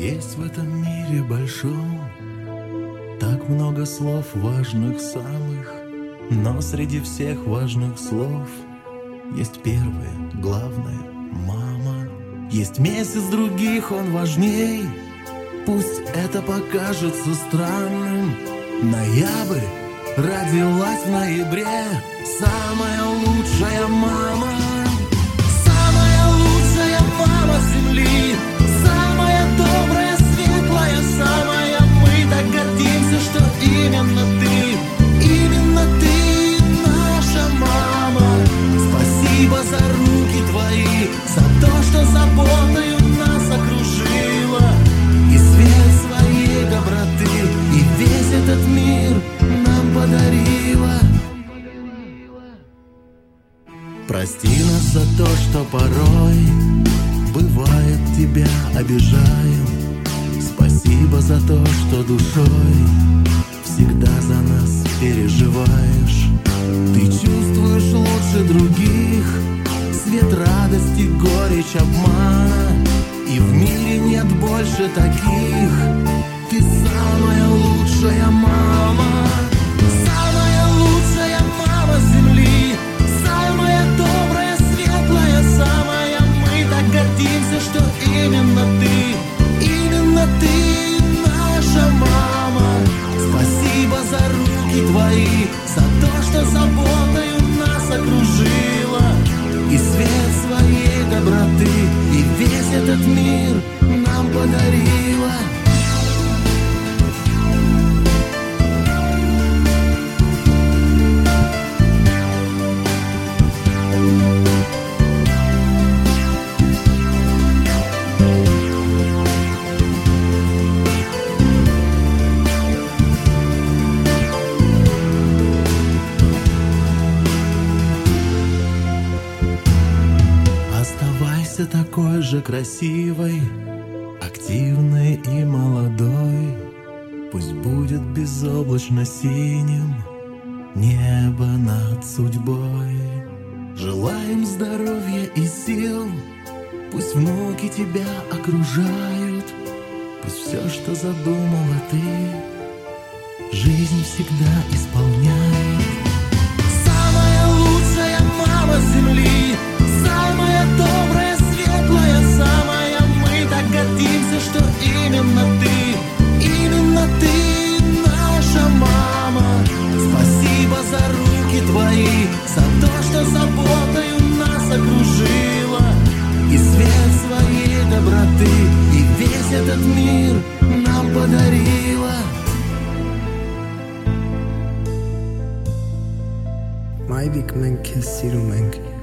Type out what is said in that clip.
Есть в этом мире большом так много слов важных самых, но среди всех важных слов есть первое, главное — мама. Есть месяц других, он важней, пусть это покажется странным. Ноябрь, родилась в ноябре самая лучшая мама. Самая лучшая мама земли, самая добрая, светлая, самая. Мы так гордимся, что именно ты наша мама. Спасибо за руки твои, за то, что заботою нас окружила, и свет своей доброты, и весь этот мир нам подарила. Прости нас за то, что порой бывает тебя обижаем. Спасибо за то, что душой всегда за нас переживаешь. Ты чувствуешь лучше других свет радости, горечь обмана, и в мире нет больше таких. Ты самая лучшая мама. Самая лучшая мама земли, самая добрая, светлая, самая. Мы так гордимся, что именно ты наша мама. Спасибо за руки твои, за то, что заботою нас окружила, и свет своей доброты, и весь этот мир нам подарила. Оставайся такой же красивой, активной и молодой. Пусть будет безоблачно синим небо над судьбой. Желаем здоровья и сил, пусть внуки тебя окружают, пусть все, что задумала ты, жизнь всегда исполняет. Самая лучшая мама земли, самая добрая, светлая, самая. Мы так гордимся, что именно ты наша мама. Спасибо за руки твои, за то, что заботою нас окружила, и свет своей доброты, и весь этот мир нам подарила. Майвик Менке Сиру Менке.